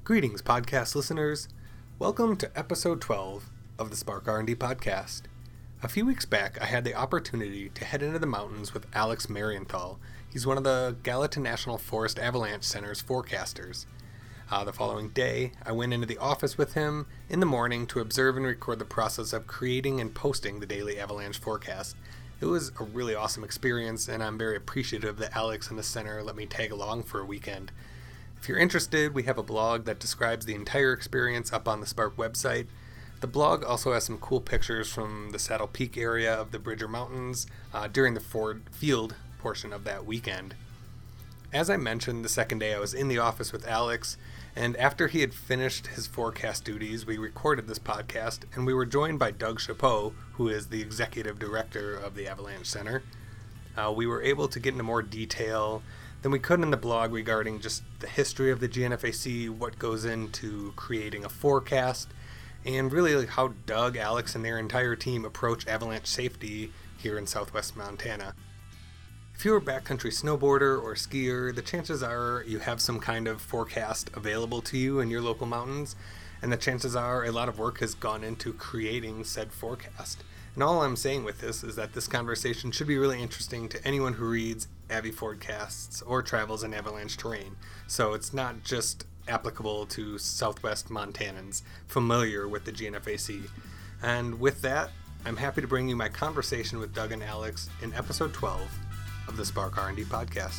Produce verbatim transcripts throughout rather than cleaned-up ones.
Greetings, podcast listeners. Welcome to episode twelve of the Spark R and D podcast. A few weeks back, I had the opportunity to head into the mountains with Alex Marienthal. He's one of the Gallatin National Forest Avalanche Center's forecasters. Uh, the following day, I went into the office with him in the morning to observe and record the process of creating and posting the daily avalanche forecast. It was a really awesome experience, and I'm very appreciative that Alex and the center let me tag along for a weekend. If you're interested, we have a blog that describes the entire experience up on the Spark website. The blog also has some cool pictures from the Saddle Peak area of the Bridger Mountains uh, during the Ford Field portion of that weekend. As I mentioned, the second day I was in the office with Alex, and after he had finished his forecast duties, we recorded this podcast, and we were joined by Doug Chapeau, who is the executive director of the Avalanche Center. Uh, we were able to get into more detail than we could in the blog regarding just the history of the G N F A C, what goes into creating a forecast, and really like how Doug, Alex, and their entire team approach avalanche safety here in southwest Montana. If you're a backcountry snowboarder or skier, the chances are you have some kind of forecast available to you in your local mountains, and the chances are a lot of work has gone into creating said forecast. And all I'm saying with this is that this conversation should be really interesting to anyone who reads Avi forecasts or travels in avalanche terrain. So it's not just applicable to southwest Montanans familiar with the G N F A C. And with that, I'm happy to bring you my conversation with Doug and Alex in episode twelve of the Spark R and D podcast.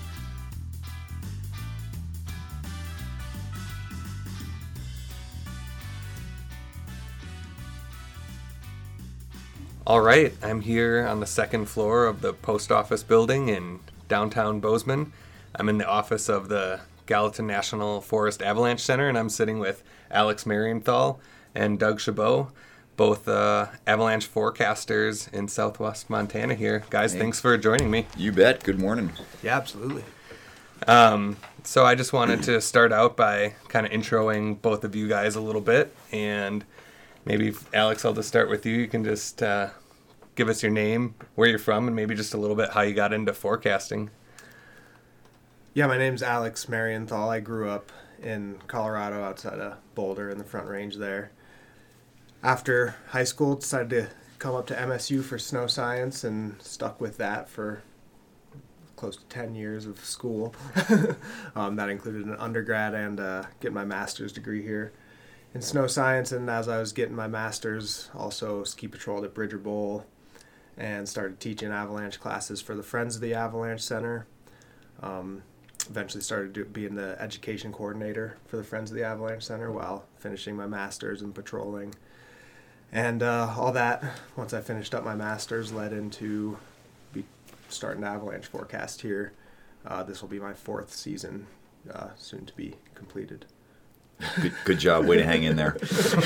All right, I'm here on the second floor of the post office building in downtown Bozeman. I'm in the office of the Gallatin National Forest Avalanche Center, and I'm sitting with Alex Marienthal and Doug Chapeau, both uh, avalanche forecasters in southwest Montana here. Guys, hey. Thanks for joining me. You bet. Good morning. Yeah, absolutely. Um, so I just wanted to start out by kind of introing both of you guys a little bit, and maybe, Alex, I'll just start with you. You can just uh, give us your name, where you're from, and maybe just a little bit how you got into forecasting. Yeah, my name's Alex Marienthal. I grew up in Colorado outside of Boulder in the Front Range there. After high school, decided to come up to M S U for snow science and stuck with that for close to ten years of school. um, that included an undergrad and uh, getting my master's degree here in snow science. And as I was getting my master's, also ski patrolled at Bridger Bowl and started teaching avalanche classes for the Friends of the Avalanche Center. Um, eventually started do, being the education coordinator for the Friends of the Avalanche Center while finishing my master's and patrolling. And uh, all that, once I finished up my master's, led into be starting avalanche forecast here. Uh, this will be my fourth season, uh, soon to be completed. Good, good job. Way to hang in there.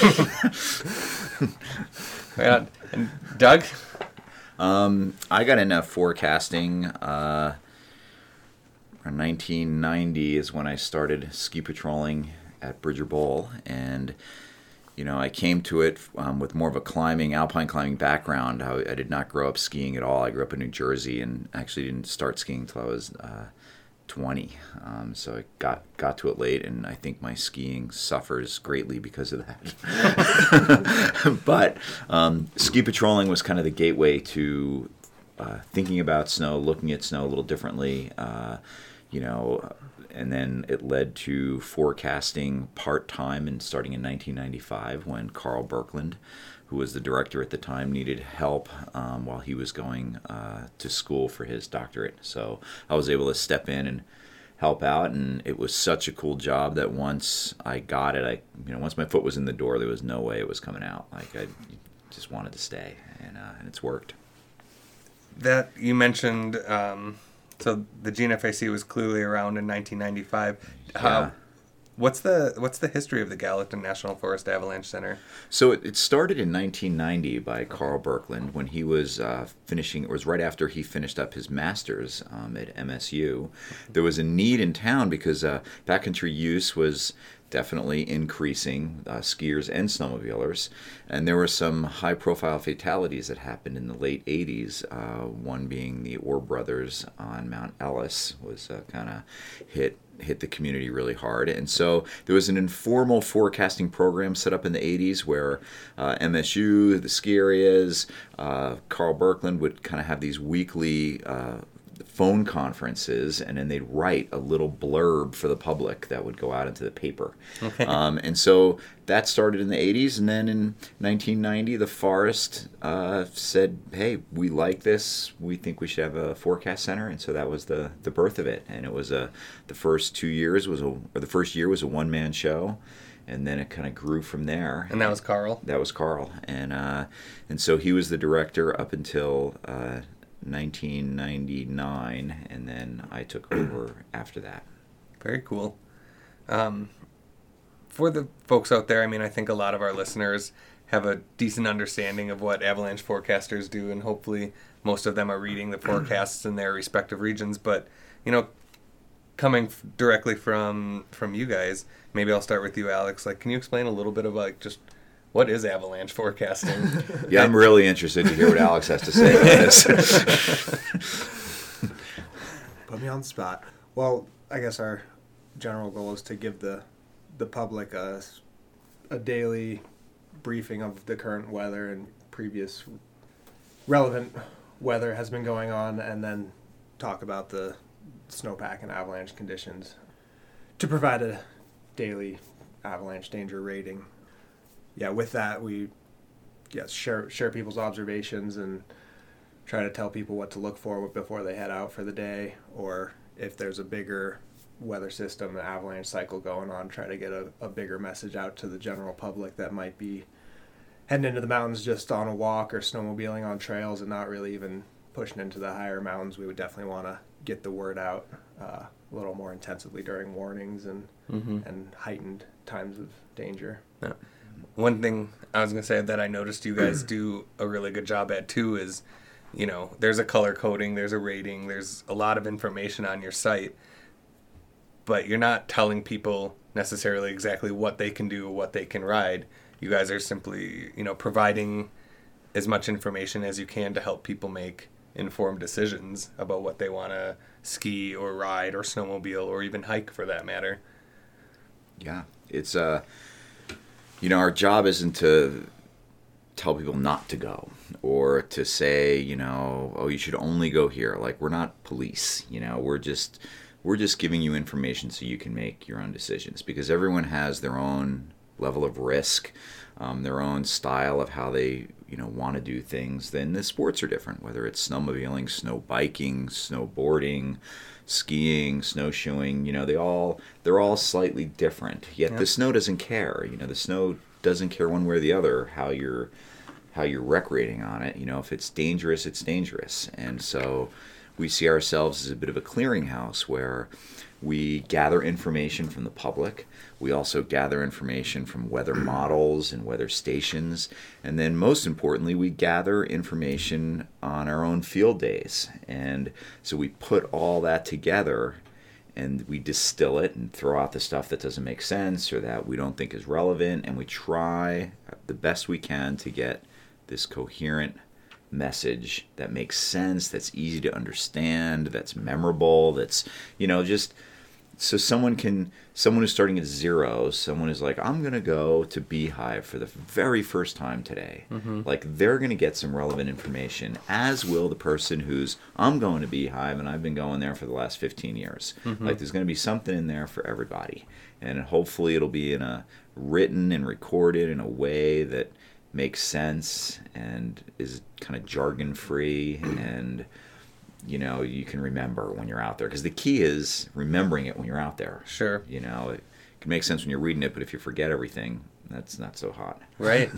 Yeah. And Doug? Um, I got into forecasting. Uh, around nineteen ninety is when I started ski patrolling at Bridger Bowl, and you know, I came to it um, with more of a climbing, alpine climbing background. I, I did not grow up skiing at all. I grew up in New Jersey and actually didn't start skiing until I was uh, twenty. Um, so I got, got to it late, and I think my skiing suffers greatly because of that. But um, ski patrolling was kind of the gateway to uh, thinking about snow, looking at snow a little differently, uh, you know, and then it led to forecasting part-time and starting in nineteen ninety-five when Carl Berkland, who was the director at the time, needed help um, while he was going uh, to school for his doctorate. So I was able to step in and help out, and it was such a cool job that once I got it, I you know once my foot was in the door, there was no way it was coming out. Like I just wanted to stay, and uh, and it's worked. That you mentioned. Um... So the G N F A C was clearly around in nineteen ninety-five. How, Yeah. What's the what's the history of the Gallatin National Forest Avalanche Center? So it, it started in nineteen ninety by Carl Berkland when he was uh, finishing, it was right after he finished up his master's um, at M S U. There was a need in town because uh, backcountry use was definitely increasing, uh, skiers and snowmobilers. And there were some high-profile fatalities that happened in the late eighties, uh, one being the Orr brothers on Mount Ellis was uh, kind of hit hit the community really hard. And so there was an informal forecasting program set up in the eighties where uh, M S U, the ski areas, uh, Carl Birkeland would kind of have these weekly uh, phone conferences, and then they'd write a little blurb for the public that would go out into the paper. Okay. Um, and so that started in the eighties, and then in nineteen ninety, the Forest uh, said, hey, we like this. We think we should have a forecast center, and so that was the, the birth of it. And it was a the first two years was a or the first year was a one man show, and then it kind of grew from there. And that was Carl. That was Carl, and uh, and so he was the director up until Uh, nineteen ninety-nine, and then I took over after that. Very cool. Um, for the folks out there, I mean, I think a lot of our listeners have a decent understanding of what avalanche forecasters do, and hopefully most of them are reading the forecasts in their respective regions. But, you know, coming f- directly from from you guys, maybe I'll start with you, Alex. Like, can you explain a little bit of, like, just what is avalanche forecasting? Yeah, I'm really interested to hear what Alex has to say about this. Put me on the spot. Well, I guess our general goal is to give the the public a, a daily briefing of the current weather and previous relevant weather has been going on, and then talk about the snowpack and avalanche conditions to provide a daily avalanche danger rating. Yeah, with that, we yes share share people's observations and try to tell people what to look for before they head out for the day, or if there's a bigger weather system, an avalanche cycle going on, try to get a, a bigger message out to the general public that might be heading into the mountains just on a walk or snowmobiling on trails and not really even pushing into the higher mountains. We would definitely want to get the word out uh, a little more intensively during warnings and mm-hmm. and heightened times of danger. Yeah. One thing I was going to say that I noticed you guys do a really good job at too is, you know, there's a color coding, there's a rating, there's a lot of information on your site, but you're not telling people necessarily exactly what they can do, what they can ride. You guys are simply, you know, providing as much information as you can to help people make informed decisions about what they want to ski or ride or snowmobile or even hike for that matter. Yeah, it's uh you know, our job isn't to tell people not to go or to say, you know, oh, you should only go here. Like, we're not police, you know, we're just we're just giving you information so you can make your own decisions, because everyone has their own level of risk, um, their own style of how they, you know, want to do things. Then the sports are different, whether it's snowmobiling, snow biking, snowboarding, skiing, snowshoeing, you know, they all, they're all slightly different. Yet yep. The snow doesn't care. You know, the snow doesn't care one way or the other how you're, how you're recreating on it. You know, if it's dangerous, it's dangerous. And so we see ourselves as a bit of a clearinghouse where we gather information from the public. We also gather information from weather models and weather stations. And then most importantly, we gather information on our own field days. And so we put all that together and we distill it and throw out the stuff that doesn't make sense or that we don't think is relevant. And we try the best we can to get this coherent message that makes sense, that's easy to understand, that's memorable, that's, you know, just so someone can, someone who's starting at zero, someone is like, I'm going to go to Beehive for the very first time today. Mm-hmm. Like, they're going to get some relevant information, as will the person who's, I'm going to Beehive and I've been going there for the last fifteen years. Mm-hmm. Like, there's going to be something in there for everybody. And hopefully it'll be in a written and recorded in a way that makes sense and is kind of jargon free, and you know, you can remember when you're out there, because the key is remembering it when you're out there. Sure. You know, it can make sense when you're reading it, but if you forget everything, that's not so hot. Right.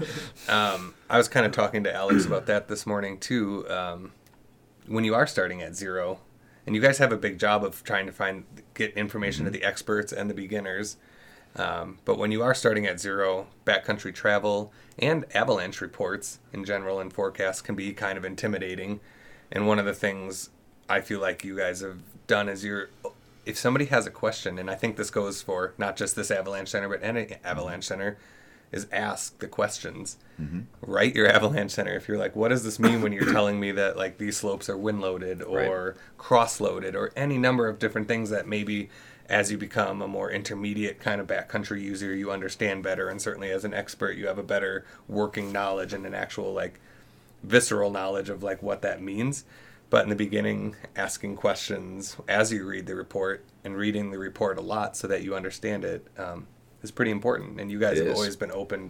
um, I was kind of talking to Alex about that this morning too. Um, when you are starting at zero, and you guys have a big job of trying to find get information mm-hmm. to the experts and the beginners. Um, but when you are starting at zero, backcountry travel and avalanche reports in general and forecasts can be kind of intimidating. And one of the things I feel like you guys have done is you're if somebody has a question, and I think this goes for not just this Avalanche Center, but any Avalanche Center, is ask the questions. Mm-hmm. Write your Avalanche Center. If you're like, what does this mean when you're telling me that like these slopes are wind loaded or Right. cross loaded or any number of different things that maybe as you become a more intermediate kind of backcountry user, you understand better. And certainly as an expert, you have a better working knowledge and an actual like visceral knowledge of like what that means. But in the beginning, asking questions as you read the report and reading the report a lot so that you understand it um, is pretty important. And you guys It have is. always been open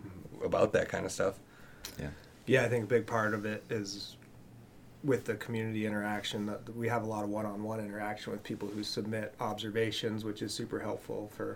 about that kind of stuff. Yeah. Yeah, I think a big part of it is with the community interaction. That we have a lot of one-on-one interaction with people who submit observations, which is super helpful for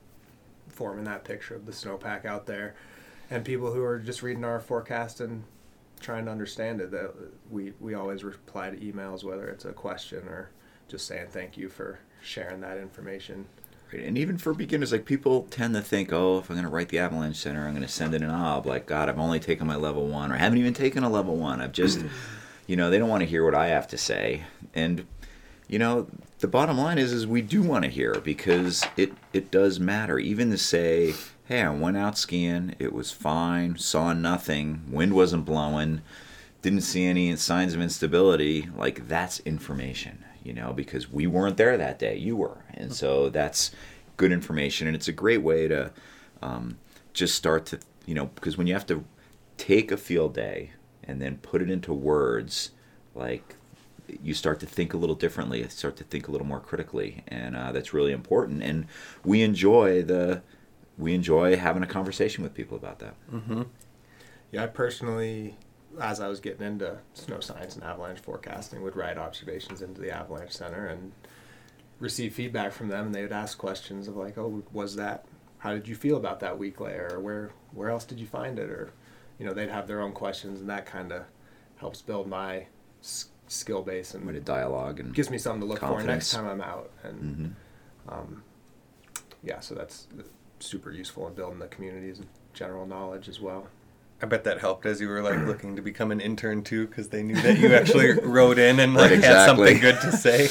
forming that picture of the snowpack out there, and people who are just reading our forecast and trying to understand it. That we we always reply to emails, whether it's a question or just saying thank you for sharing that information. And even for beginners, like people tend to think, oh, if I'm going to write the Avalanche Center, I'm going to send in an ob. Like, God, I've only taken my level one, or haven't even taken a level one. I've just, you know, they don't want to hear what I have to say. And, you know, the bottom line is, is we do want to hear, because it, it does matter. Even to say, hey, I went out skiing, it was fine, saw nothing, wind wasn't blowing, didn't see any signs of instability, like that's information. You know, because we weren't there that day, you were. And so that's good information. And it's a great way to um, just start to, you know, because when you have to take a field day and then put it into words, like you start to think a little differently, you start to think a little more critically. And uh, that's really important. And we enjoy the, we enjoy having a conversation with people about that. Mm-hmm. Yeah, I personally, as I was getting into snow science and avalanche forecasting, would write observations into the Avalanche Center and receive feedback from them, and they would ask questions of like, oh, was that, how did you feel about that weak layer, or where where else did you find it, or, you know, they'd have their own questions, and that kind of helps build my s- skill base and With a dialogue and gives me something to look for next confidence. time I'm out. And Mhm. um, yeah, so that's super useful in building the community's general knowledge as well. I bet that helped as you were like looking to become an intern too, because they knew that you actually wrote in and like Right, had exactly. something good to say.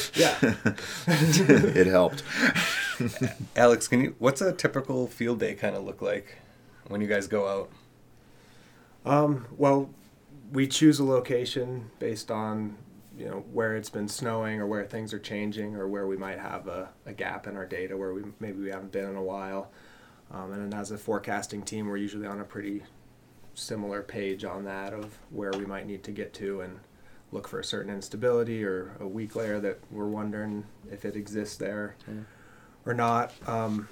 Yeah. It helped. Alex, can you? What's a typical field day kind of look like when you guys go out? Um, well, we choose a location based on, you know, where it's been snowing or where things are changing or where we might have a, a gap in our data where we maybe we haven't been in a while. Um, and then as a forecasting team, we're usually on a pretty similar page on that of where we might need to get to and look for a certain instability or a weak layer that we're wondering if it exists there Mm. or not. Um,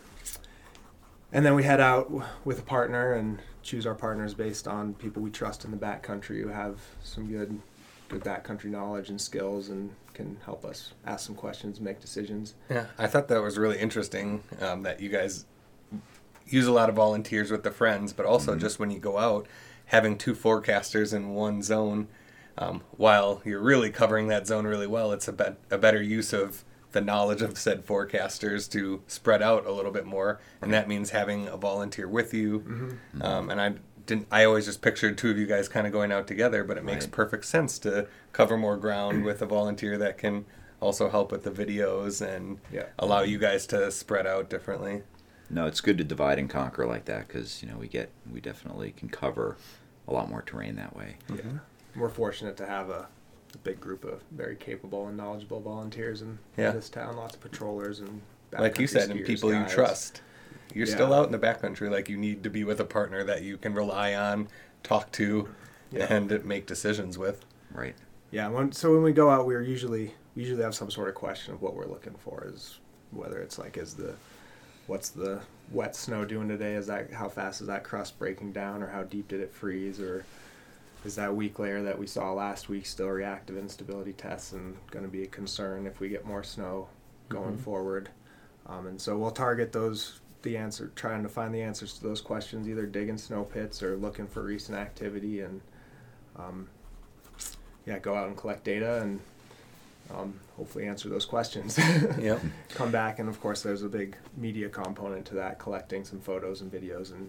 and then we head out w- with a partner and choose our partners based on people we trust in the backcountry who have some good good backcountry knowledge and skills and can help us ask some questions and make decisions. Yeah, I thought that was really interesting um, that you guys use a lot of volunteers with the friends, but also Mhm. just when you go out, having two forecasters in one zone, um, while you're really covering that zone really well, it's a, bet- a better use of the knowledge of said forecasters to spread out a little bit more, and that means having a volunteer with you. Mm-hmm. Um, and I didn't. I always just pictured two of you guys kind of going out together, but it makes Right. perfect sense to cover more ground with a volunteer that can also help with the videos and Yeah. allow you guys to spread out differently. No, it's good to divide and conquer like that, because you know we get we definitely can cover a lot more terrain that way. Yeah. We're fortunate to have a, a big group of very capable and knowledgeable volunteers in, Yeah. in this town. Lots of patrollers and Like you backcountry said, and skiers, people you guides. trust. You're Yeah. still out in the backcountry. Like you need to be with a partner that you can rely on, talk to, Yeah. and make decisions with. Right. Yeah. When, so when we go out, we're usually we usually have some sort of question of what we're looking for. Is whether it's like is the what's the wet snow doing today? Is that how fast is that crust breaking down, or how deep did it freeze, or is that weak layer that we saw last week still reactive instability tests and going to be a concern if we get more snow going Mhm. forward? Um, and so we'll target those, the answer, trying to find the answers to those questions, either digging snow pits or looking for recent activity, and um, yeah, go out and collect data and um, hopefully answer those questions. Yep. Come back, and of course there's a big media component to that, collecting some photos and videos and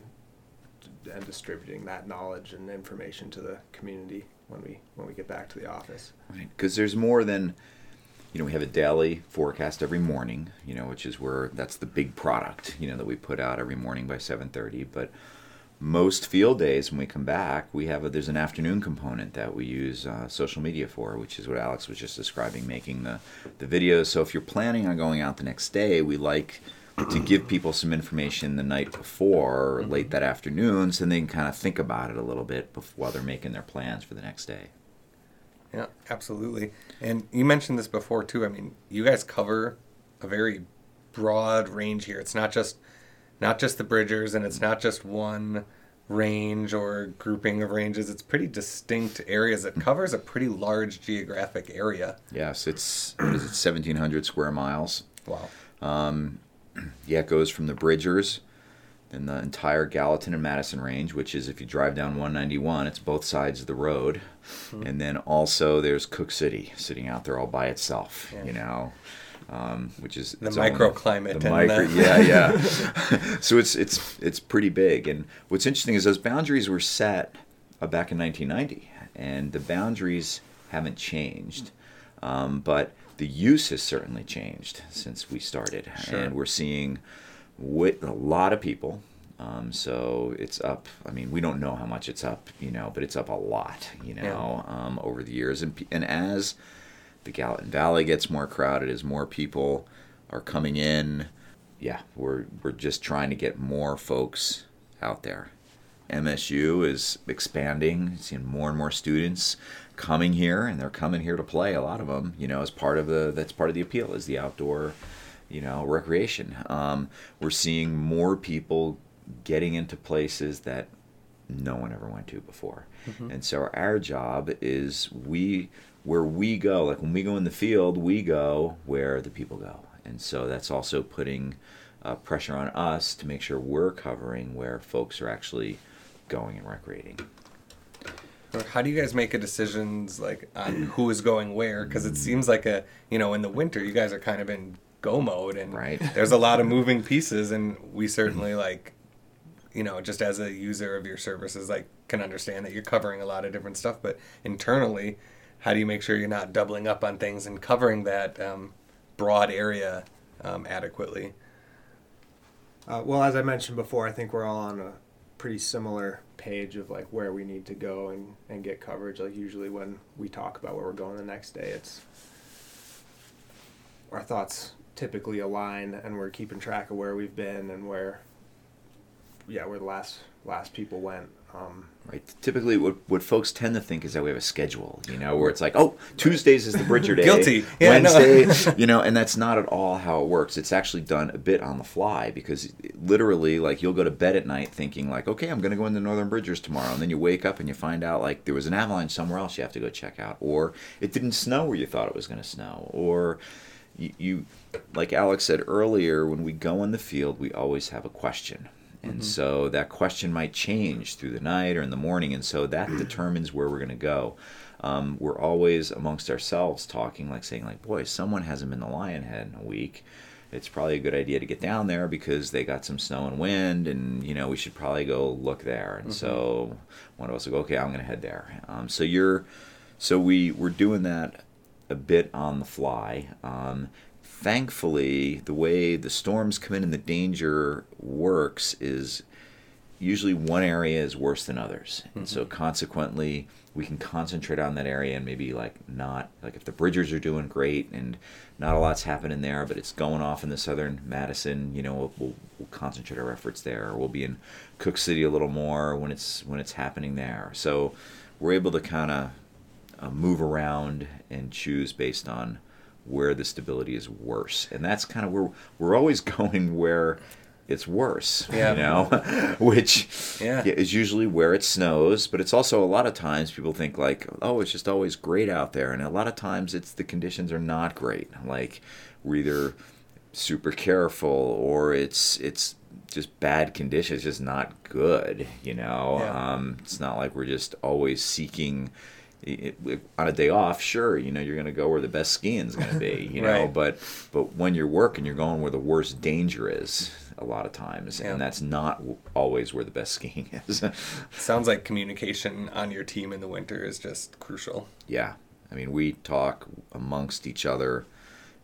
and distributing that knowledge and information to the community when we when we get back to the office. Right. Because there's more than, you know, we have a daily forecast every morning, you know, which is where that's the big product, you know, that we put out every morning by seven thirty. But most field days when we come back, we have a, there's an afternoon component that we use uh, social media for, which is what Alex was just describing, making the, the videos. So if you're planning on going out the next day, we like to give people some information the night before or late that afternoon so they can kind of think about it a little bit before, while they're making their plans for the next day. Yeah, absolutely. And you mentioned this before, too. I mean, you guys cover a very broad range here. It's not just not just the Bridgers, and it's not just one range or grouping of ranges. It's pretty distinct areas. It covers a pretty large geographic area. Yes, it's, what is it, seventeen hundred square miles. Wow. Um, yeah, it goes from the Bridgers, then the entire Gallatin and Madison range, which is if you drive down one ninety-one, it's both sides of the road. Mm-hmm. And then also there's Cook City sitting out there all by itself, yeah. you know. Um, which is the microclimate. The micro, the... yeah, yeah. So it's it's it's pretty big. And what's interesting is those boundaries were set uh, back in nineteen ninety, and the boundaries haven't changed, um, but the use has certainly changed since we started, sure. and we're seeing with a lot of people. Um, so it's up. I mean, we don't know how much it's up, you know, but it's up a lot, you know, yeah. um, over the years, and and as the Gallatin Valley gets more crowded, as more people are coming in. Yeah, we're we're just trying to get more folks out there. M S U is expanding, seeing more and more students coming here, and they're coming here to play. A lot of them, you know, as part of the that's part of the appeal is the outdoor, you know, recreation. Um, we're seeing more people getting into places that no one ever went to before, mm-hmm. and so our job is we. Where we go, like when we go in the field, we go where the people go. And so that's also putting uh, pressure on us to make sure we're covering where folks are actually going and recreating. How do you guys make a decisions like on who is going where? Because it seems like a, you know, in the winter, you guys are kind of in go mode and right. there's a lot of moving pieces, and we certainly like, you know, just as a user of your services, like can understand that you're covering a lot of different stuff, but internally, how do you make sure you're not doubling up on things and covering that um, broad area um, adequately? Uh, well, as I mentioned before, I think we're all on a pretty similar page of like where we need to go and, and get coverage. Like usually when we talk about where we're going the next day, it's our thoughts typically align, and we're keeping track of where we've been and where, yeah, where the last last people went. Um, right. Typically, what what folks tend to think is that we have a schedule, you know, where it's like, oh, Tuesdays is the Bridger Day. Guilty. Yeah, Wednesday, no. you know, and that's not at all how it works. It's actually done a bit on the fly because literally, like, you'll go to bed at night thinking, like, okay, I'm going to go into Northern Bridgers tomorrow. And then you wake up and you find out, like, there was an avalanche somewhere else you have to go check out. Or it didn't snow where you thought it was going to snow. Or you, you, like Alex said earlier, when we go in the field, we always have a question. And mm-hmm. so that question might change through the night or in the morning, and so that determines where we're going to go. Um, we're always amongst ourselves talking, like saying, like, boy, someone hasn't been to Lionhead in a week. It's probably a good idea to get down there because they got some snow and wind, and, you know, we should probably go look there. And mm-hmm. so one of us will go, okay, I'm going to head there. Um, so you're, so we, we're doing that a bit on the fly. Um, Thankfully, the way the storms come in and the danger works is usually one area is worse than others. Mm-hmm. And so consequently, we can concentrate on that area and maybe like not, like if the Bridgers are doing great and not a lot's happening there, but it's going off in the southern Madison, you know, we'll, we'll, we'll concentrate our efforts there. Or we'll be in Cook City a little more when it's when it's happening there. So we're able to kind of uh, move around and choose based on where the stability is worse, and that's kind of where we're always going where it's worse, yeah. you know, which yeah. is usually where it snows, but it's also a lot of times people think like, oh, it's just always great out there, and a lot of times it's the conditions are not great, like we're either super careful or it's it's just bad conditions, just not good, you know. Yeah. Um, it's not like we're just always seeking. It, it, on a day off, sure, you know, you're going to go where the best skiing is going to be, you know, right. but but when you're working, you're going where the worst danger is a lot of times, yeah. and that's not always where the best skiing is. Sounds like communication on your team in the winter is just crucial. Yeah. I mean, we talk amongst each other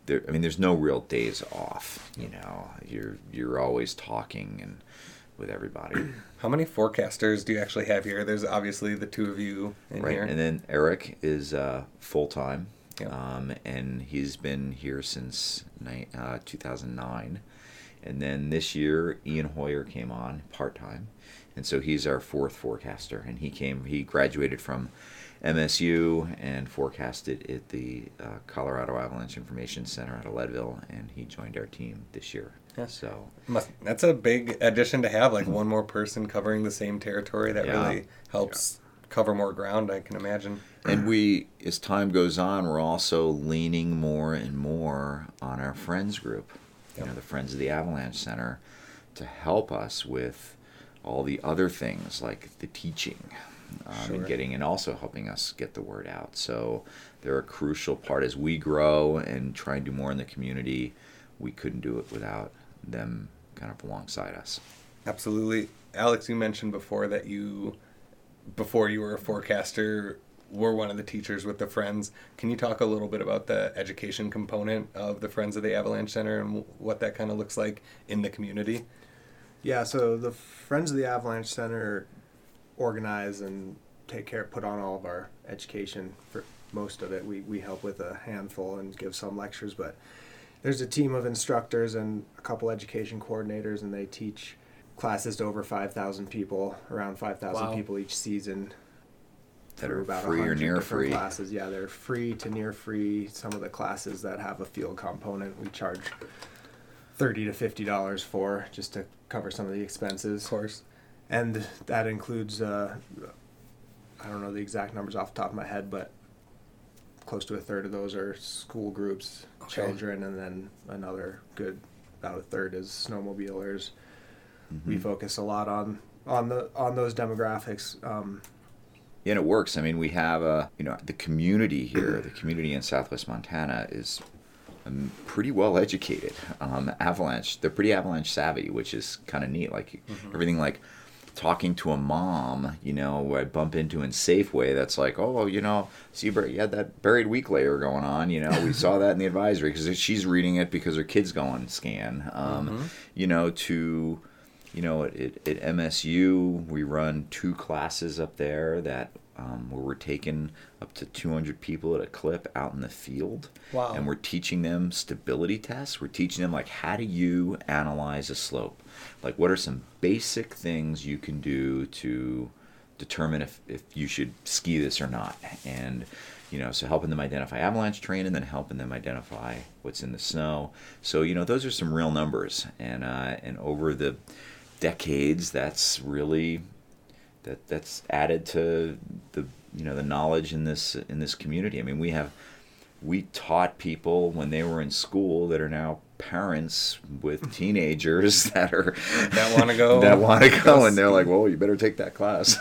there, I mean, there's no real days off. You know, you're you're always talking and with everybody. How many forecasters do you actually have here? There's obviously the two of you in right, here. And then Eric is uh, full time, yeah. um, and he's been here since ni- uh, two thousand nine. And then this year, Ian Hoyer came on part time, and so he's our fourth forecaster. And he came, he graduated from M S U and forecasted at the uh, Colorado Avalanche Information Center out of Leadville, and he joined our team this year. Yeah. So Must, that's a big addition to have, like one more person covering the same territory. That Yeah. really helps yeah. cover more ground, I can imagine. And we, as time goes on, we're also leaning more and more on our friends group, you yep. know, the Friends of the Avalanche Center, to help us with all the other things like the teaching. Um, sure. and getting and also helping us get the word out. So they're a crucial part as we grow and try and do more in the community. We couldn't do it without them kind of alongside us. Absolutely. Alex, you mentioned before that you, before you were a forecaster, were one of the teachers with the Friends. Can you talk a little bit about the education component of the Friends of the Avalanche Center and what that kind of looks like in the community? Yeah, so the Friends of the Avalanche Center organize and take care, put on all of our education. For most of it, we, we help with a handful and give some lectures, but there's a team of instructors and a couple education coordinators, and they teach classes to over five thousand people, around five thousand wow. people each season. That are about free or near free. Classes. Yeah, they're free to near free. Some of the classes that have a field component, we charge thirty to fifty dollars for, just to cover some of the expenses. Of course. And that includes, uh, I don't know the exact numbers off the top of my head, but close to a third of those are school groups, okay. children, and then another good, about a third is snowmobilers. Mm-hmm. We focus a lot on, on the on those demographics. Um, yeah, and it works. I mean, we have a, you know, the community here, the community in Southwest Montana is um, pretty well educated. Um, avalanche, they're pretty avalanche savvy, which is kind of neat. Like mm-hmm. everything like talking to a mom, you know, I bump into in Safeway, that's like, oh, you know, see, you had that buried week layer going on, you know, we saw that in the advisory, because she's reading it because her kid's going scan, um, mm-hmm. you know, to, you know, at, at M S U, we run two classes up there that, um, where we're taking up to two hundred people at a clip out in the field. Wow. And we're teaching them stability tests. We're teaching them, like, how do you analyze a slope? Like, what are some basic things you can do to determine if, if you should ski this or not? And, you know, so helping them identify avalanche terrain and then helping them identify what's in the snow. So, you know, those are some real numbers. And uh, and over the decades, that's really, that that's added to the, you know, the knowledge in this in this community. I mean, we have, we taught people when they were in school that are now parents with teenagers that are that want to go that want to go and they're like, well, you better take that class.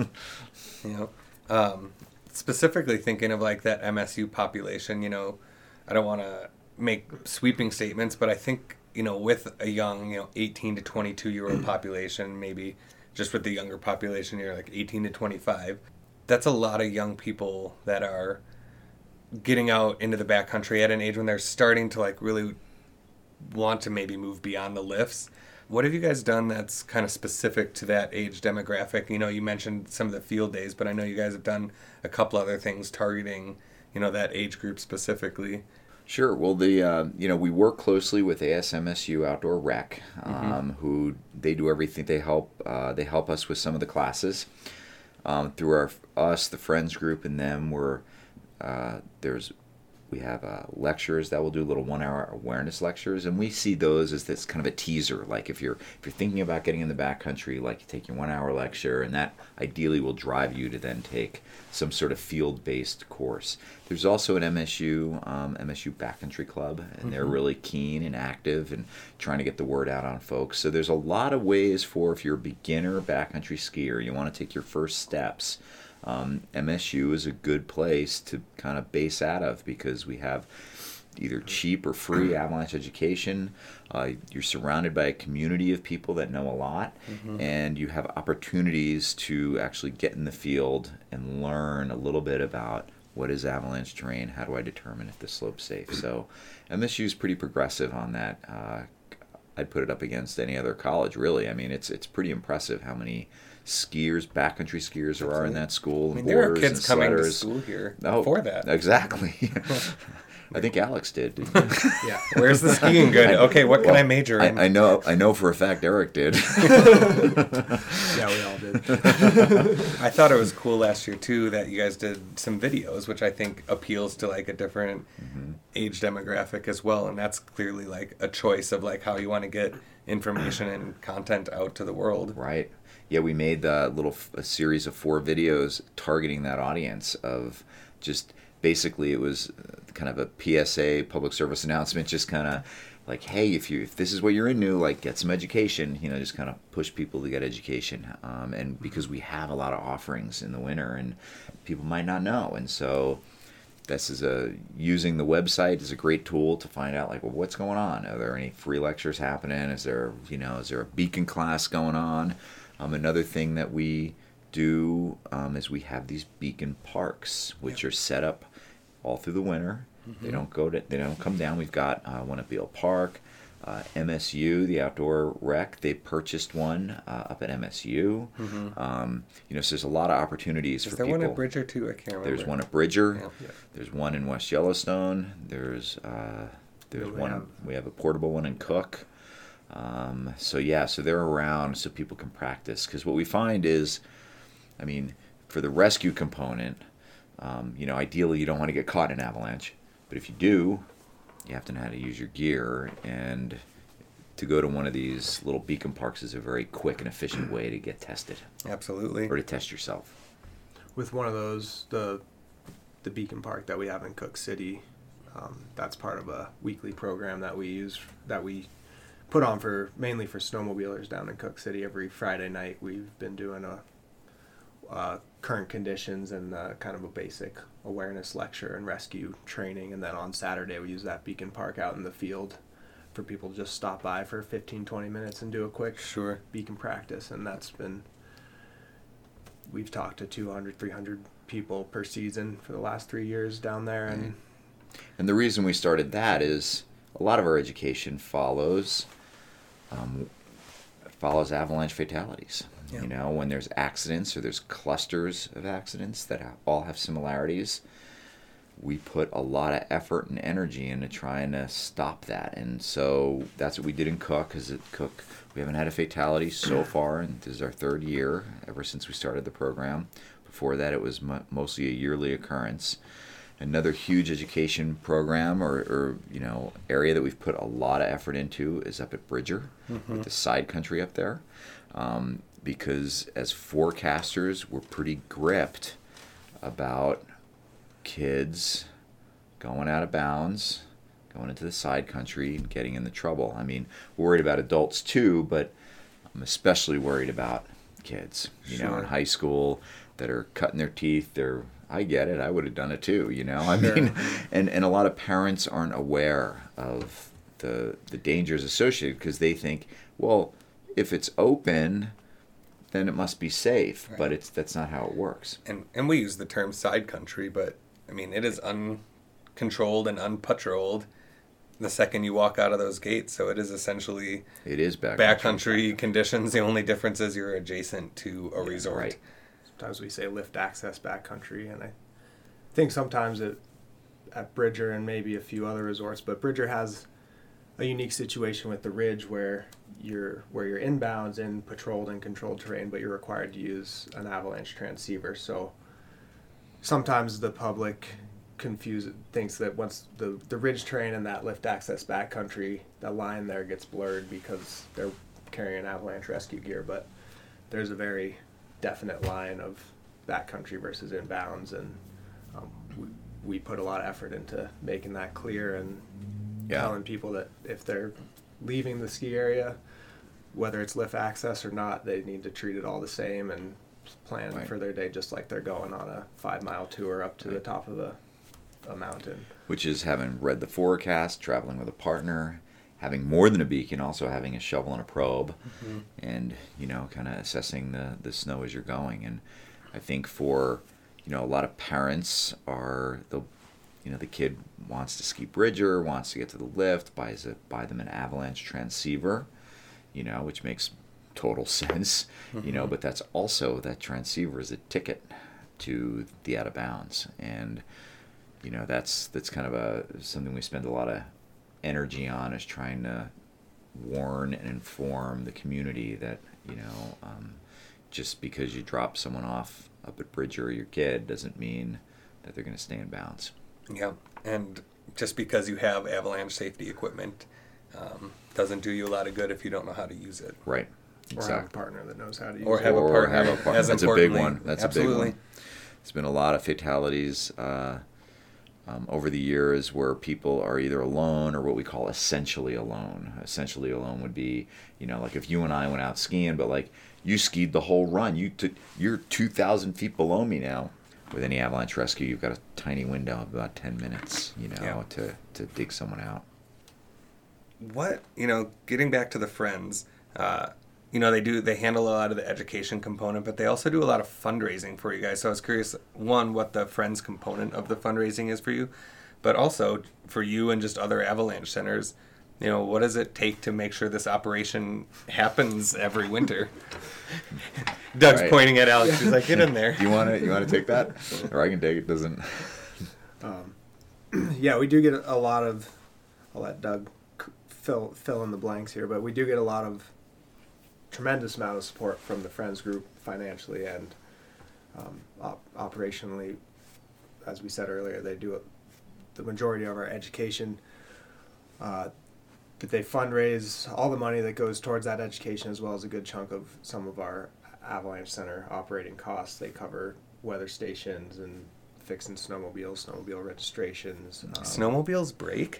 You know, um, specifically thinking of like that M S U population, you know, I don't want to make sweeping statements, but I think, you know, with a young, you know, eighteen to twenty-two year old population, maybe just with the younger population here, like eighteen to twenty-five, that's a lot of young people that are getting out into the backcountry at an age when they're starting to like really want to maybe move beyond the lifts. What have you guys done that's kind of specific to that age demographic? You know, you mentioned some of the field days, but I know you guys have done a couple other things targeting, you know, that age group specifically. Sure. Well, the uh, you know, we work closely with A S M S U Outdoor Rec, um, mm-hmm. who they do everything. They help uh, they help us with some of the classes um, through our us the friends group and them. We're uh, there's we have uh, lectures that we'll do little one hour awareness lectures, and we see those as this kind of a teaser. Like if you're if you're thinking about getting in the backcountry, like you take your one hour lecture, and that ideally will drive you to then take some sort of field-based course. There's also an M S U um, M S U Backcountry Club, and mm-hmm. they're really keen and active and trying to get the word out on folks. So there's a lot of ways for, if you're a beginner backcountry skier, you want to take your first steps. Um, M S U is a good place to kind of base out of, because we have either cheap or free avalanche education. Uh, you're surrounded by a community of people that know a lot, mm-hmm. and you have opportunities to actually get in the field and learn a little bit about what is avalanche terrain? How do I determine if the slope's safe? So M S U is pretty progressive on that. Uh, I'd put it up against any other college, really. I mean, it's it's pretty impressive how many skiers, backcountry skiers there are in that school. I mean, there are kids coming to school here oh, for that. Exactly. I think Alex did. Didn't you? Yeah. Where's the skiing good? Okay, what can well, I major in? I, I know. I know for a fact Eric did. Yeah, we all did. I thought it was cool last year too that you guys did some videos, which I think appeals to like a different mm-hmm. age demographic as well, and that's clearly like a choice of like how you want to get information and content out to the world. Right. Yeah, we made the little a series of four videos targeting that audience of just. Basically, it was kind of a P S A, public service announcement, just kind of like, hey, if you if this is what you're into, like, get some education, you know, just kind of push people to get education. Um, and because we have a lot of offerings in the winter and people might not know. And so this is a, using the website is a great tool to find out, like, well, what's going on? Are there any free lectures happening? Is there, you know, is there a beacon class going on? Um, another thing that we do um, is we have these beacon parks, which yeah. are set up all through the winter. Mm-hmm. They don't go to, they don't come down. We've got uh, one at Beale Park, uh, M S U, the outdoor rec. They purchased one uh, up at M S U. Mm-hmm. Um, you know, so there's a lot of opportunities is for there people. One at Bridger too? I can't remember. There's one at Bridger. Yeah. Yeah. There's one in West Yellowstone. There's uh, there's we one. Have. We have a portable one in Cook. Um, so yeah, so they're around so people can practice. Because what we find is, I mean, for the rescue component, um, you know, ideally you don't want to get caught in an avalanche. But if you do, you have to know how to use your gear. And to go to one of these little beacon parks is a very quick and efficient way to get tested. Absolutely. Or to test yourself. With one of those, the the beacon park that we have in Cook City, um, that's part of a weekly program that we use, that we put on for mainly for snowmobilers down in Cook City. Every Friday night we've been doing a uh, current conditions and uh, kind of a basic awareness lecture and rescue training, and then on Saturday we use that beacon park out in the field for people to just stop by for fifteen, twenty minutes and do a quick sure beacon practice. And that's been, we've talked to two hundred, three hundred people per season for the last three years down there. And and the reason we started that is a lot of our education follows um, follows avalanche fatalities. Yeah. You know, when there's accidents or there's clusters of accidents that all have similarities, we put a lot of effort and energy into trying to stop that. And so that's what we did in Cook. Because at Cook, we haven't had a fatality so far, and this is our third year ever since we started the program. Before that, it was mo- mostly a yearly occurrence. Another huge education program or, or you know area that we've put a lot of effort into is up at Bridger, mm-hmm. with the side country up there. Um, because as forecasters, we're pretty gripped about kids going out of bounds, going into the side country and getting into trouble. I mean, we're worried about adults too, but I'm especially worried about kids, you sure. know, in high school that are cutting their teeth. They're, I get it. I would have done it too, you know. I sure. mean, and, and a lot of parents aren't aware of the the dangers associated because they think, well, if it's open, then it must be safe. Right. But it's that's not how it works. And and we use the term side country, but I mean, it is uncontrolled and unpatrolled the second you walk out of those gates. So it is essentially it is backcountry. backcountry conditions. The only difference is you're adjacent to a yeah, resort. Right. Sometimes we say lift access backcountry, and I think sometimes it, at Bridger and maybe a few other resorts, but Bridger has a unique situation with the ridge where you're where you're inbounds in patrolled and controlled terrain, but you're required to use an avalanche transceiver. So sometimes the public confuse thinks that once the the ridge terrain and that lift access backcountry, the line there gets blurred because they're carrying avalanche rescue gear, but there's a very definite line of backcountry versus inbounds, and um, we, we put a lot of effort into making that clear and yeah. telling people that if they're leaving the ski area, whether it's lift access or not, they need to treat it all the same and plan right. for their day just like they're going on a five mile tour up to right. the top of a, a mountain. Which is having read the forecast, traveling with a partner, having more than a beacon, also having a shovel and a probe, mm-hmm. and, you know, kind of assessing the, the snow as you're going. And I think for, you know, a lot of parents are the, you know, the kid wants to ski Bridger, wants to get to the lift, buys a buy them an avalanche transceiver, you know, which makes total sense, mm-hmm. you know, but that's also, that transceiver is a ticket to the out of bounds, and you know, that's that's kind of a something we spend a lot of energy on, is trying to warn and inform the community that, you know, um, just because you drop someone off up at Bridger or your kid doesn't mean that they're going to stay in bounds. Yeah, and just because you have avalanche safety equipment um, doesn't do you a lot of good if you don't know how to use it. Right. Exactly. Or have a partner that knows how to use or it. Have or a partner. have a partner. As That's a big one. That's Absolutely. a big one. There's been a lot of fatalities uh, um, over the years where people are either alone or what we call essentially alone. Essentially alone would be, you know, like if you and I went out skiing, but like you skied the whole run. You took, you're two thousand feet below me now. With any avalanche rescue, you've got a tiny window of about ten minutes, you know, yeah. to, to dig someone out. What, you know, getting back to the Friends, uh, you know, they do, they handle a lot of the education component, but they also do a lot of fundraising for you guys. So I was curious, one, what the Friends component of the fundraising is for you, but also for you and just other avalanche centers, you know, what does it take to make sure this operation happens every winter? Doug's right. pointing at Alex. He's like, get in there. You want to, you want to take that? Or I can take it. Doesn't. Um, yeah, we do get a lot of, I'll let Doug fill, fill in the blanks here, but we do get a lot of tremendous amount of support from the Friends group financially and um, op- operationally. As we said earlier, they do the majority of our education. Uh, but they fundraise all the money that goes towards that education, as well as a good chunk of some of our avalanche center operating costs. They cover weather stations and fixing snowmobiles, snowmobile registrations. Um, Snowmobiles break?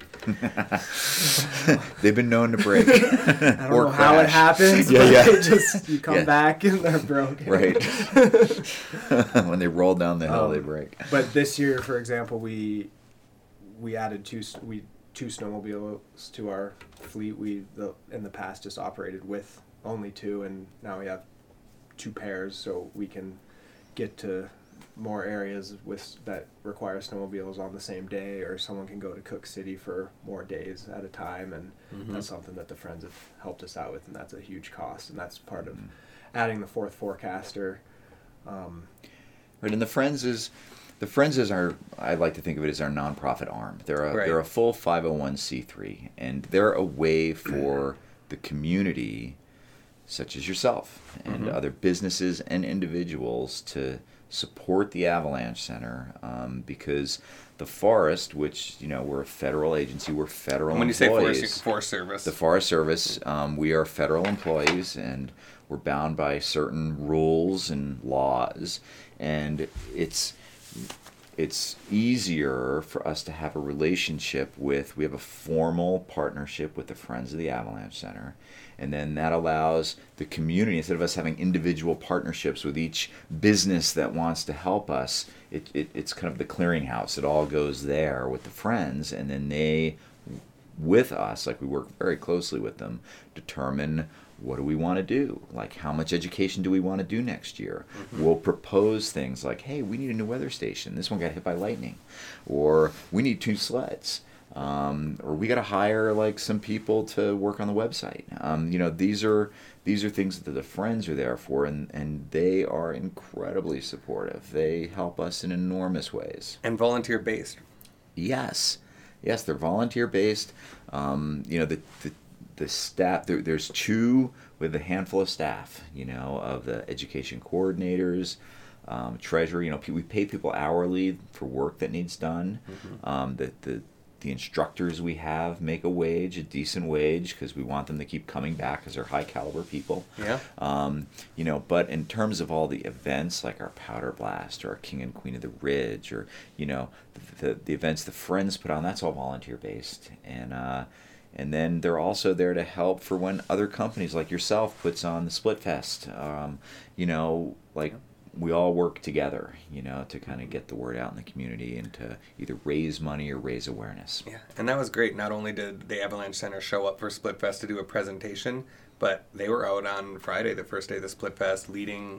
They've been known to break. I don't or know crash. how it happens, yeah, but yeah. they just, you come Yeah. back and they're broken. Right. When they roll down the hill, Um, they break. But this year, for example, we we added two we two snowmobiles to our fleet. We the, in the past just operated with only two, and now we have two pairs, so we can get to more areas with that require snowmobiles on the same day, or someone can go to Cook City for more days at a time, and Mm-hmm. that's something that the Friends have helped us out with, and that's a huge cost, and that's part of adding the fourth forecaster. Um, Right, and the Friends is the Friends is our, I like to think of it as our nonprofit arm. They're a Right. they're a full five oh one c three, and they're a way for the community, such as yourself and Mhm. other businesses and individuals, to support the Avalanche Center, um, because the forest, which, you know, we're a federal agency, we're federal When you say employees. Forest, Forest Service. The Forest Service, um, we are federal employees, and we're bound by certain rules and laws, and it's it's easier for us to have a relationship with, we have a formal partnership with the Friends of the Avalanche Center, and then that allows the community, instead of us having individual partnerships with each business that wants to help us, it, it it's kind of the clearinghouse. It all goes there with the Friends, and then they, with us, like we work very closely with them, determine what do we want to do? Like, how much education do we want to do next year? Mm-hmm. We'll propose things like, hey, we need a new weather station. This one got hit by lightning. Or we need two sleds. Um, or we got to hire like some people to work on the website. Um, you know, these are these are things that the Friends are there for, and, and they are incredibly supportive. They help us in enormous ways. And volunteer based. Yes. Yes, they're volunteer based. Um, you know, the, the the staff, there, there's two with a handful of staff, you know, of the education coordinators, um, treasurer, you know, we pay people hourly for work that needs done. Mm-hmm. Um, the, the, the instructors we have make a wage, a decent wage, because we want them to keep coming back because they're high caliber people. Yeah. Um, you know, but in terms of all the events like our Powder Blast or our King and Queen of the Ridge, or, you know, the, the, the events the Friends put on, that's all volunteer based. And, uh, And then they're also there to help for when other companies like yourself puts on the Split Fest. Um, you know, like we all work together, you know, to kind of get the word out in the community and to either raise money or raise awareness. Yeah, and that was great. Not only did the Avalanche Center show up for Split Fest to do a presentation, but they were out on Friday, the first day of the Split Fest, leading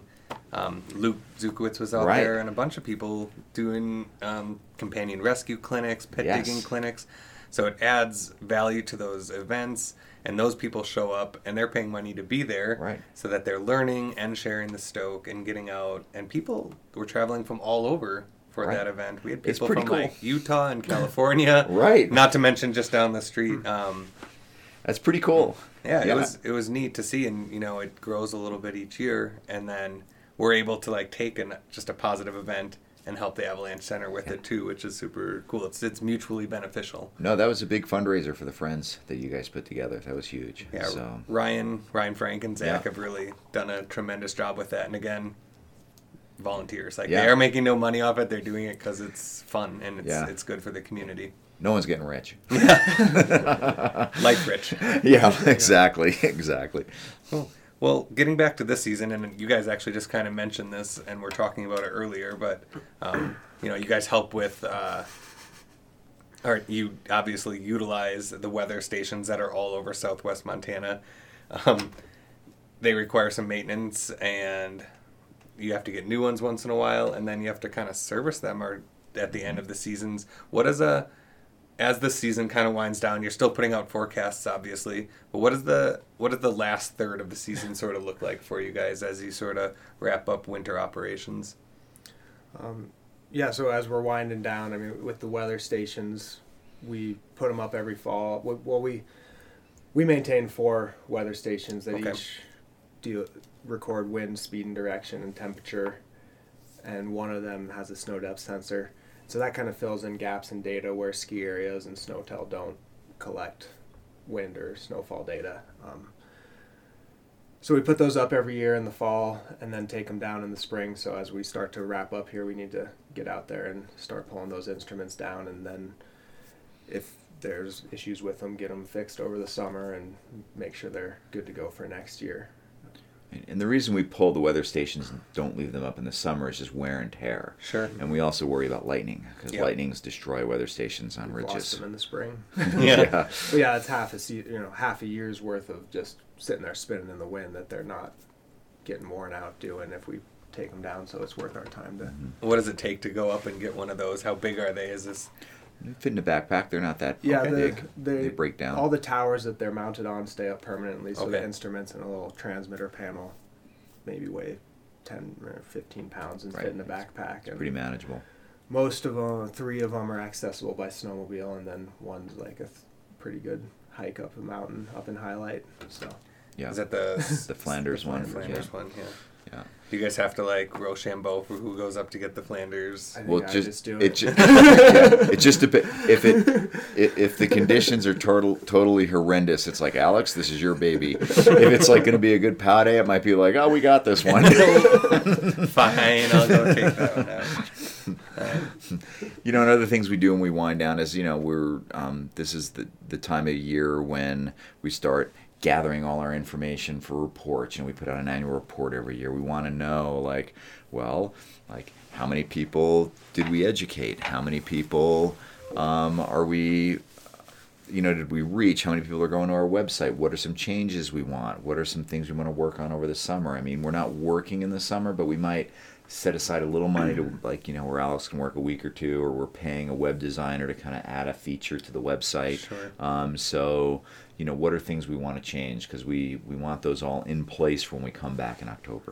Um, Luke Zukowicz was out Right. there, and a bunch of people doing um, companion rescue clinics, pit Yes. digging clinics. So it adds value to those events, and those people show up, and they're paying money to be there, Right. so that they're learning and sharing the stoke and getting out. And people were traveling from all over for Right. that event. We had It's people pretty from cool. like Utah and California, Right. Not to mention just down the street. Um, That's pretty cool. yeah, Yeah. it was it was neat to see, and you know it grows a little bit each year, and then we're able to like take an just a positive event and help the Avalanche Center with it too, which is super cool. It's it's mutually beneficial. No, that was a big fundraiser for the Friends that you guys put together. That was huge. Yeah, So, Ryan Ryan Frank and Zach Yeah. have really done a tremendous job with that, and again, volunteers like Yeah. they are making no money off it. They're doing it because it's fun and it's Yeah. it's good for the community. no one's getting rich. Life rich. Yeah, exactly, exactly. Cool. Well, getting back to this season, and you guys actually just kind of mentioned this, and we're talking about it earlier, but um, you know, you guys help with, uh, or you obviously utilize the weather stations that are all over Southwest Montana. Um, they require some maintenance, and you have to get new ones once in a while, and then you have to kind of service them or at the end of the seasons. What is a As the season kind of winds down, you're still putting out forecasts, obviously. But what is the what does the last third of the season sort of look like for you guys as you sort of wrap up winter operations? Um, yeah, so as we're winding down, I mean, with the weather stations, we put them up every fall. W- Well, we we maintain four weather stations that Okay. each deal record wind, speed, and direction, and temperature, and one of them has a snow depth sensor. So that kind of fills in gaps in data where ski areas and Snowtel don't collect wind or snowfall data. Um, so we put those up every year in the fall and then take them down in the spring. So as we start to wrap up here, we need to get out there and start pulling those instruments down. And then if there's issues with them, get them fixed over the summer and make sure they're good to go for next year. And the reason we pull the weather stations and don't leave them up in the summer is just wear and tear. Sure. And we also worry about lightning because Yep. lightnings destroy weather stations on We've lost ridges. them in the spring. Yeah. But yeah, it's half a se- you know half a year's worth of just sitting there spinning in the wind that they're not getting worn out doing if we take them down. So it's worth our time to. What does it take to go up and get one of those? How big are they? Is this They fit in a backpack. They're not that Yeah, the, big. they, they break down. All the towers that they're mounted on stay up permanently. So the Okay. instruments and a little transmitter panel maybe weigh ten or fifteen pounds and Right. fit in a backpack. And Pretty manageable. most of them, three of them are accessible by snowmobile, and then one's like a th- pretty good hike up a mountain up in Highlight. So Yeah. is that the the Flanders one? Flanders Yeah. one? Yeah. Yeah. Do you guys have to like Rochambeau for who goes up to get the Flanders? I think Well, I just, just do it. it. ju- yeah, it just dep- if it if, if the conditions are total totally horrendous, it's like, Alex, this is your baby. If it's like going to be a good pow day, it might be like, oh, we got this one. Fine, I'll go take that one out. Uh, You know, and other things we do when we wind down is, you know, we're um, this is the the time of year when we start gathering all our information for reports. You know, we put out an annual report every year. We want to know, like, well, like, how many people did we educate? How many people um, are we, you know, did we reach? How many people are going to our website? What are some changes we want? What are some things we want to work on over the summer? I mean, we're not working in the summer, but we might set aside a little money to, like, you know, where Alex can work a week or two, or we're paying a web designer to kind of add a feature to the website. Sure. Um, so, you know, what are things we want to change? Because we, we want those all in place for when we come back in October.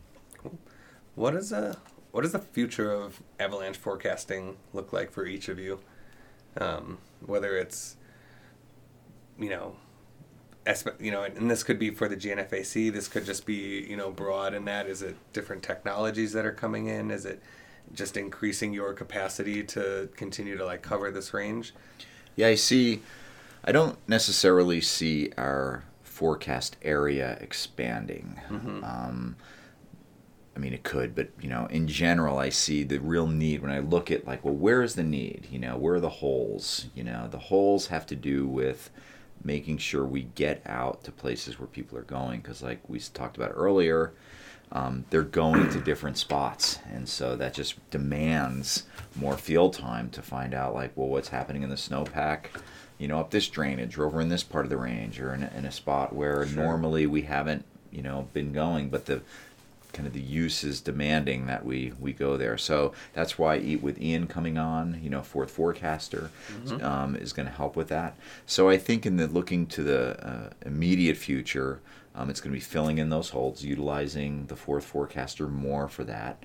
What is a what does the future of avalanche forecasting look like for each of you? Um, whether it's, you know, espe- you know, and this could be for the G N F A C. This could just be, you know, broad in that. Is it different technologies that are coming in? Is it just increasing your capacity to continue to like cover this range? Yeah, I see. I don't necessarily see our forecast area expanding. Mm-hmm. Um, I mean, it could, but, you know, in general, I see the real need when I look at, like, well, where is the need? You know, where are the holes? You know, the holes have to do with making sure we get out to places where people are going. Because, like we talked about earlier, um, they're going to different spots. And so that just demands more field time to find out, like, well, what's happening in the snowpack, you know, up this drainage or over in this part of the range or in a, in a spot where Sure. normally we haven't, you know, been going. But the kind of the use is demanding that we, we go there. So that's why Eat with Ian coming on, you know, fourth forecaster, mm-hmm. um, is going to help with that. So I think in the looking to the uh, immediate future, um, it's going to be filling in those holes, utilizing the fourth forecaster more for that.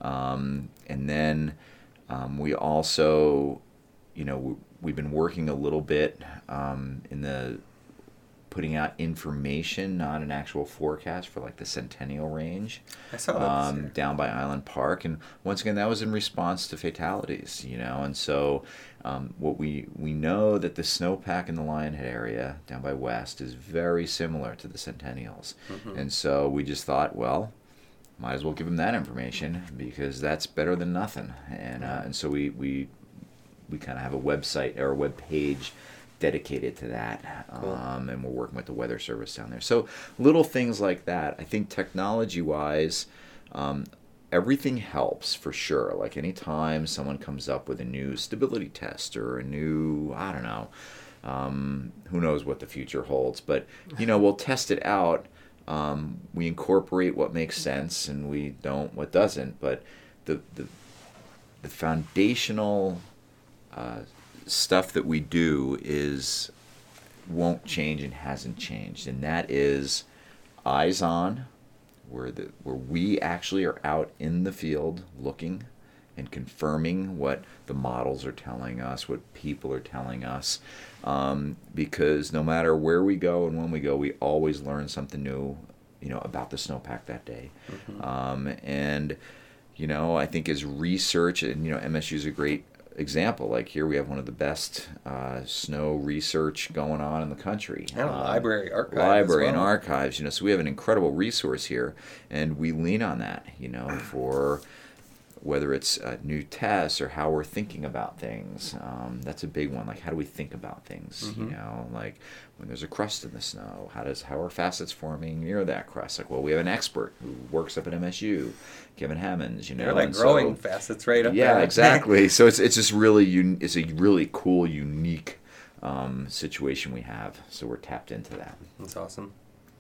Um, and then um, we also, you know, we, we've been working a little bit um, in the putting out information, not an actual forecast for like the Centennial Range. I saw that um, down by Island Park, and once again, that was in response to fatalities, you know. And so, um, what we we know that the snowpack in the Lionhead area down by West is very similar to the Centennials, mm-hmm. and so we just thought, well, might as well give them that information because that's better than nothing. And uh, and so we we we kind of have a website or a web page dedicated to that, cool. um, and we're working with the Weather Service down there. So little things like that. I think technology-wise, um, everything helps for sure. Like anytime someone comes up with a new stability test or a new, I don't know, um, who knows what the future holds, but you know, we'll test it out. Um, we incorporate what makes sense and we don't what doesn't. But the the, the foundational uh, stuff that we do is won't change and hasn't changed, and that is eyes on, where the where we actually are out in the field looking and confirming what the models are telling us, what people are telling us, um, because no matter where we go and when we go, we always learn something new, you know, about the snowpack that day. Mm-hmm. um, and you know, I think as research, and you know, M S U is a great example. Like here we have one of the best uh, snow research going on in the country. And um, library archive library as well. and archives, you know, so we have an incredible resource here, and we lean on that, you know, for whether it's uh, new tests or how we're thinking about things. Um, that's a big one. Like, how do we think about things? Mm-hmm. You know, like when there's a crust in the snow, how does how are facets forming near that crust? Like, well, we have an expert who works up at M S U, Kevin Hammonds. You know, they're like and growing so, facets right up yeah, there. exactly. So it's it's just really un- it's a really cool, unique um, situation we have. So we're tapped into that. That's awesome.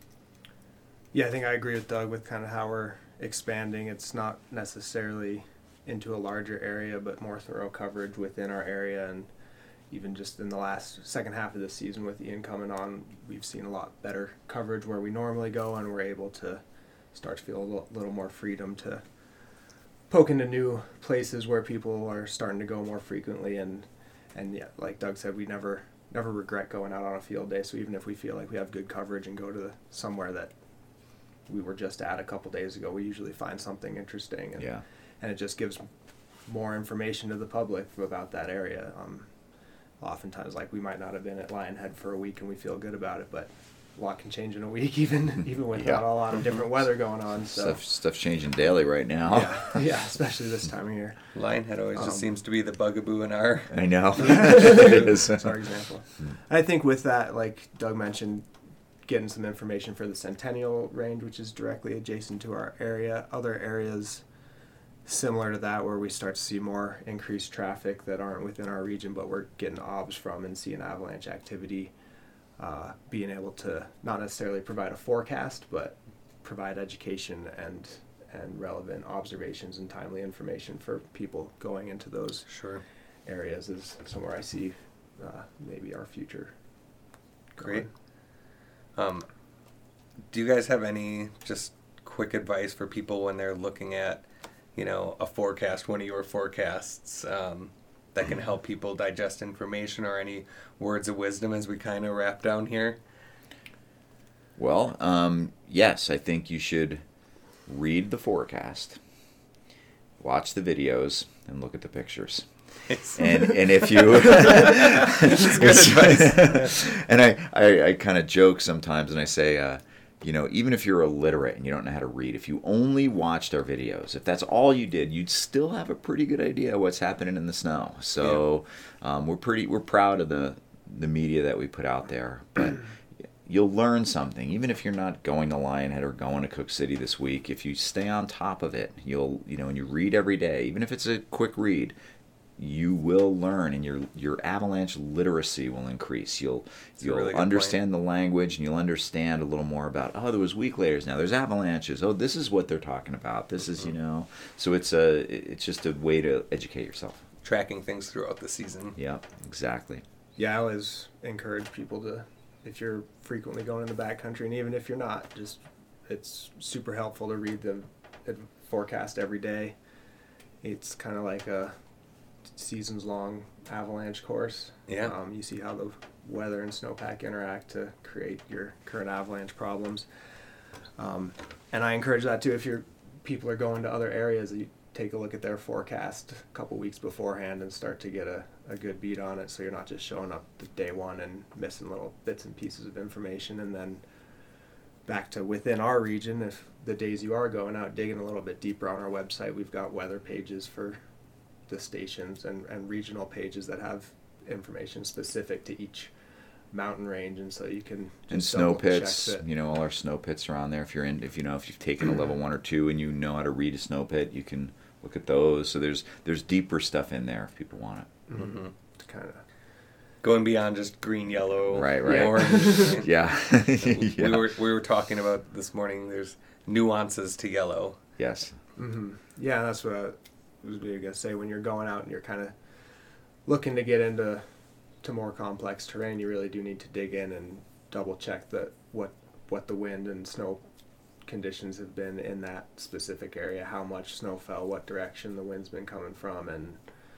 Yeah, I think I agree with Doug with kind of how we're expanding. It's not necessarily into a larger area, but more thorough coverage within our area. And even just in the last second half of the season with Ian coming on, we've seen a lot better coverage where we normally go, and we're able to start to feel a little, little more freedom to poke into new places where people are starting to go more frequently. And and yeah, like Doug said, we never never regret going out on a field day. So even if we feel like we have good coverage and go to somewhere that we were just at a couple days ago, we usually find something interesting. And, yeah. and it just gives more information to the public about that area. Um, oftentimes, like, we might not have been at Lionhead for a week and we feel good about it, but a lot can change in a week, even even without yeah. a lot of different weather going on. So Stuff, stuff's changing daily right now. Yeah, yeah, especially this time of year. Lionhead always Um, just seems to be the bugaboo in our... I know. It is. That's our example. I think with that, like Doug mentioned, getting some information for the Centennial Range, which is directly adjacent to our area. Other areas similar to that where we start to see more increased traffic that aren't within our region, but we're getting obs from and seeing avalanche activity. Uh, being able to not necessarily provide a forecast, but provide education and and relevant observations and timely information for people going into those sure. areas is somewhere I see uh, maybe our future. Great. Um, do you guys have any just quick advice for people when they're looking at, you know, a forecast, one of your forecasts, um, that can help people digest information, or any words of wisdom as we kind of wrap down here? Well, um, yes, I think you should read the forecast, watch the videos, and look at the pictures. and and if you That's good advice. And I, I, I kind of joke sometimes and I say, uh, you know, even if you're illiterate and you don't know how to read, if you only watched our videos, if that's all you did, you'd still have a pretty good idea of what's happening in the snow. So yeah. um, we're pretty we're proud of the the media that we put out there, but you'll learn something even if you're not going to Lionhead or going to Cook City this week. If you stay on top of it, you'll you know, and you read every day, even if it's a quick read, you will learn, and your your avalanche literacy will increase. You'll That's a you'll really good understand the language, and you'll understand a little more about, oh, there was weak layers, now there's avalanches. Oh, this is what they're talking about. This is, you know, so it's a it's just a way to educate yourself. Tracking things throughout the season. Yeah, exactly. Yeah, I always encourage people to, if you're frequently going in the backcountry, and even if you're not, just it's super helpful to read the forecast every day. It's kind of like a seasons long avalanche course. Yeah. Um, you see how the weather and snowpack interact to create your current avalanche problems. Um, and I encourage that too. If you're people are going to other areas, you take a look at their forecast a couple weeks beforehand and start to get a, a good beat on it, so you're not just showing up the day one and missing little bits and pieces of information. And then back to within our region, if the days you are going out digging a little bit deeper on our website, we've got weather pages for the stations and, and regional pages that have information specific to each mountain range, and so you can just And snow double check pits, that. you know, all our snow pits are on there. If you're in, if you know, if you've taken a level one or two and you know how to read a snow pit, you can look at those. So there's there's deeper stuff in there if people want it. Mm-hmm. To kind of Going beyond just green, yellow, Right, right. orange. Yeah. We Yeah. were we were talking about this morning. There's nuances to yellow. Yes. hmm Yeah, that's what I was going to say. When you're going out and you're kind of looking to get into to more complex terrain, you really do need to dig in and double check that what what the wind and snow conditions have been in that specific area, how much snow fell, what direction the wind's been coming from, and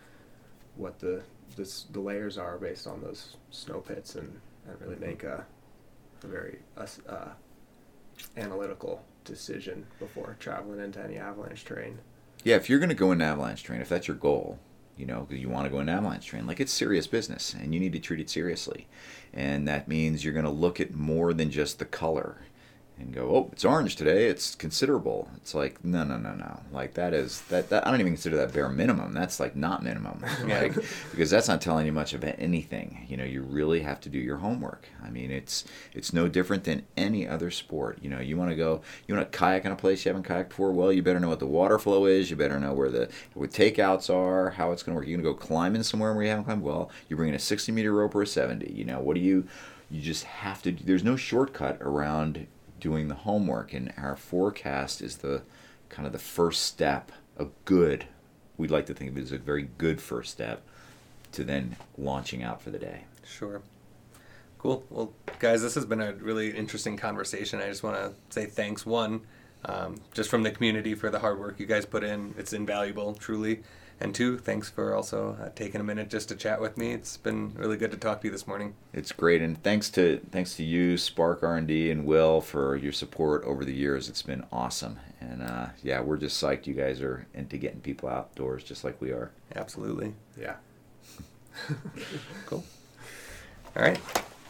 what the the, the layers are based on those snow pits, and, and really make a, a very uh, uh, analytical decision before traveling into any avalanche terrain. Yeah, if you're going to go into avalanche terrain, if that's your goal, you know, because you want to go into avalanche terrain, like, it's serious business, and you need to treat it seriously. And that means you're going to look at more than just the color and go, oh, it's orange today, it's considerable. It's like, no, no, no, no. Like, that is, that, that I don't even consider that bare minimum. That's, like, not minimum. Like, because that's not telling you much of anything. You know, you really have to do your homework. I mean, it's it's no different than any other sport. You know, you want to go, you want to kayak in a place you haven't kayaked before, well, you better know what the water flow is, you better know where the where takeouts are, how it's going to work. You're going to go climbing somewhere where you haven't climbed, well, you're bringing a sixty meter rope or a seventy. You know, what do you, you just have to, there's no shortcut around doing the homework, and our forecast is the kind of the first step, a good, we'd like to think of it as a very good first step to then launching out for the day. Sure. Cool. Well, guys, this has been a really interesting conversation. I just want to say thanks, one, um, just from the community for the hard work you guys put in. It's invaluable, truly. And two, thanks for also uh, taking a minute just to chat with me. It's been really good to talk to you this morning. It's great, and thanks to thanks to you, Spark R and D, and Will for your support over the years. It's been awesome, and uh, yeah, we're just psyched you guys are into getting people outdoors just like we are. Absolutely. Yeah. Cool. All right.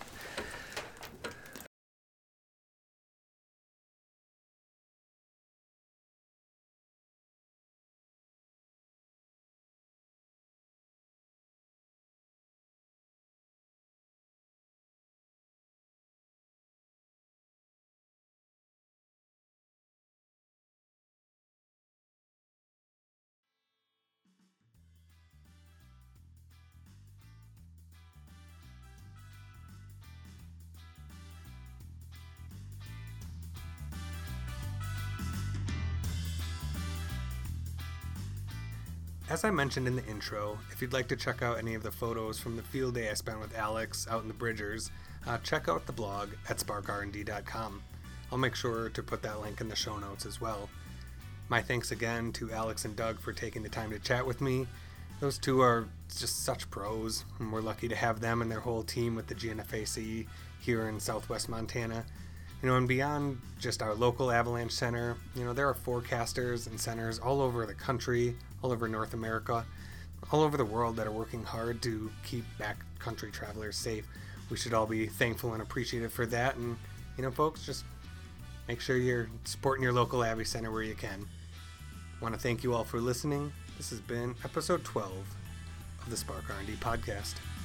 As I mentioned in the intro, if you'd like to check out any of the photos from the field day I spent with Alex out in the Bridgers, uh, check out the blog at spark r and d dot com. I'll make sure to put that link in the show notes as well. My thanks again to Alex and Doug for taking the time to chat with me. Those two are just such pros, and we're lucky to have them and their whole team with the G N F A C here in southwest Montana. You know, and beyond just our local avalanche center, you know, there are forecasters and centers all over the country, all over North America, all over the world that are working hard to keep backcountry travelers safe. We should all be thankful and appreciative for that. And, you know, folks, just make sure you're supporting your local Abbey Center where you can. I want to thank you all for listening. This has been episode twelve of the Spark R and D podcast.